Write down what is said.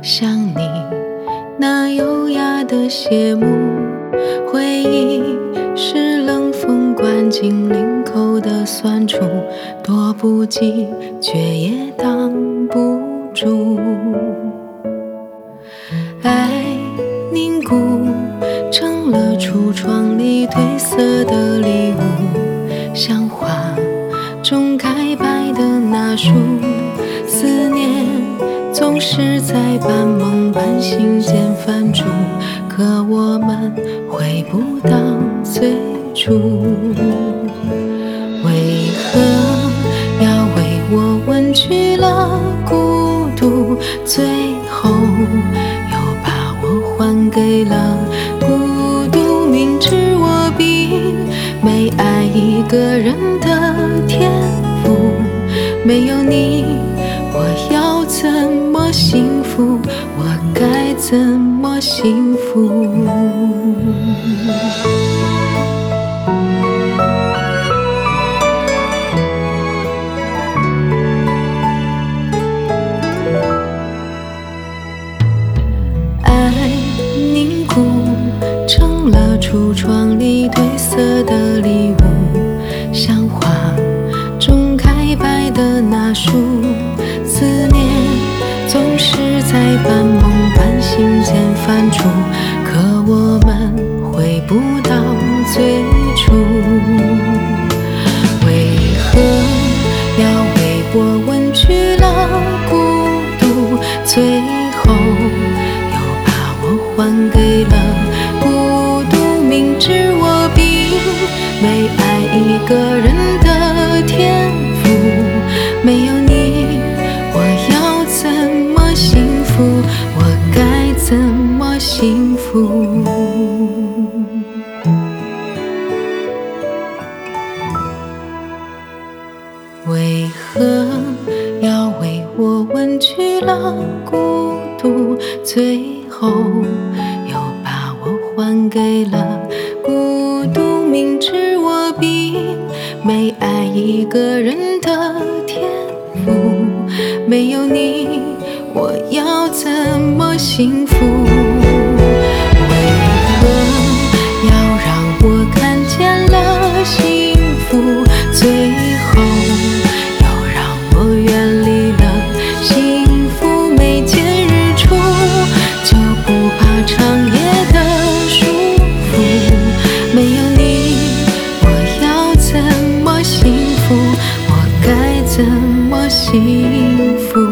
像你那优雅的谢幕，回忆是冷风灌进领口的酸楚，躲不及却也挡不住。爱凝固成了橱窗里褪色的礼物，像花中开败的那树，思念总是在半梦半醒间翻出，可我们回不到最初。为何要为我吻去了孤独，最后又把我还给了孤独？明知我并没爱一个人的天赋，没有你我要怎么幸福？我该怎么幸福？爱凝固成了橱窗里褪色的礼物，像花中开败的那树，思念总是在半梦半醒间翻出，可我们回不到最初。为何要为我吻去了孤独，最后又把我还给了孤独？明知我并没爱一个人的天赋，没有你我要怎么幸福？我该怎么幸福？为何要为我吻去了孤独，最后又把我还给了孤独？明知我并没爱一个人的天赋，没有你我要怎么幸福？为何要让我看见了幸福，最后又让我远离了幸福？没见日出就不怕长夜的束缚，没有你我要怎么幸福？我该怎么幸福？